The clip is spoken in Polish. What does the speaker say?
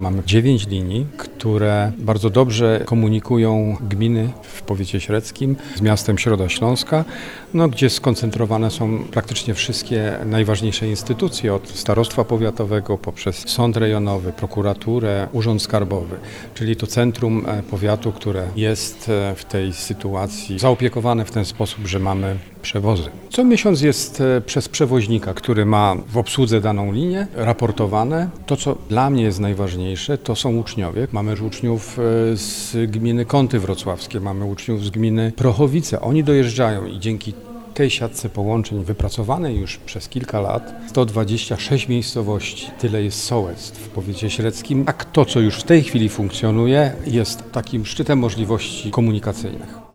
Mamy 9 linii, które bardzo dobrze komunikują gminy w powiecie średzkim z miastem Środa Śląska, gdzie skoncentrowane są praktycznie wszystkie najważniejsze instytucje, od starostwa powiatowego poprzez sąd rejonowy, prokuraturę, urząd skarbowy, czyli to centrum powiatu, które jest w tej sytuacji zaopiekowane w ten sposób, że mamy przewozy. Co miesiąc jest przez przewoźnika, który ma w obsłudze daną linię, raportowane. To, co dla mnie jest najważniejsze, to są uczniowie. Mamy uczniów z gminy Kąty Wrocławskie, mamy uczniów z gminy Prochowice. Oni dojeżdżają i dzięki tej siatce połączeń wypracowanej już przez kilka lat, 126 miejscowości, tyle jest sołectw w powiecie średzkim. Tak to, co już w tej chwili funkcjonuje, jest takim szczytem możliwości komunikacyjnych.